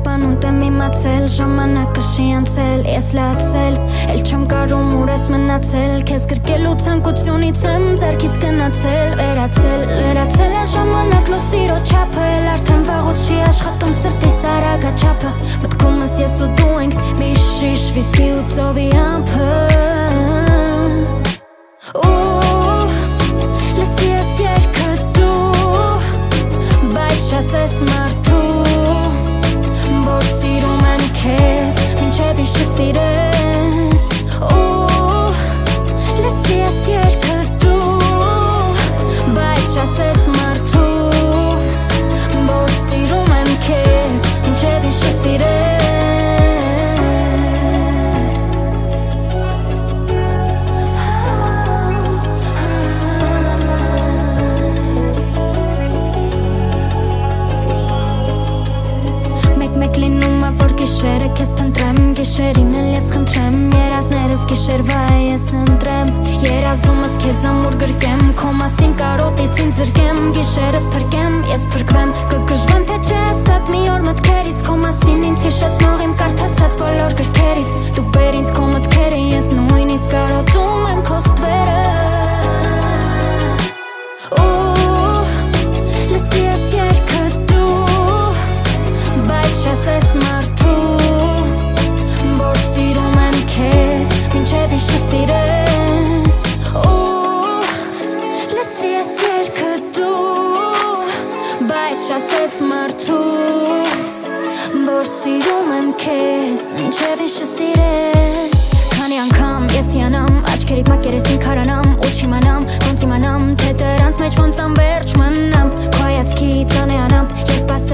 կերպանուտ եմ իմացել Ժամանակը չի անցել, ես լացել Էլ չեմ կարում ուր ես մնացել Քեզ գրկելու ցանկությունից եմ ձեռքից գնացել Վերացել, լրացել է ժամանակն ու սիրո չափը Էլ արդեն վաղուց չի աշխատում սրտիս արագաչափը Մտքումս ես ու դու ենք մի շիշ վիսկի ու ծովի ամփը Լսի ես երգը դու Բայց չասես մարդու Որ սիրում եմ քեզ Մինչև ինձ չսիրես Լսի ես երգը դու Բայց չասես մարդու Որ սիրում եմ քեզ Մինչև ինձ չսիրես Գիշերը քեզ փնտրեմ, գիշերին էլ ես խնդրեմ Երազներս գիշերվա ես ընտրեմ Երազումս քեզ ամուր գրկեմ Քո մասին կարոտից ինձ զրկեմ Գիշերս փրկեմ, ես փրկվեմ Կգժվեմ թե չէ հաստատ մի օր մտքերից Քո մասին ինձ հիշեցնող իմ կարդացած բոլոր գրքերից Դու բեր ինձ քո մտքերը, ես նույնիսկ կարոտում եմ քո ստվերը Լսի ես երգը դու Բայց չասես մարդու Որ սիրում եմ քեզ Մինչև ինձ չսիրես Լսի ես երգը դու Բայց չասես մարդու Որ սիրում եմ քեզ Մինչև ինձ չսիրես Քանի անգամ ես հիանամ Աչքերիդ մակերեսին քարանամ Ու չիմանամ, ոնց իմանամ Թե դրանց մեջ ոնց անվերջ մնամ Քո հայացքից անեանամ Երբ ասես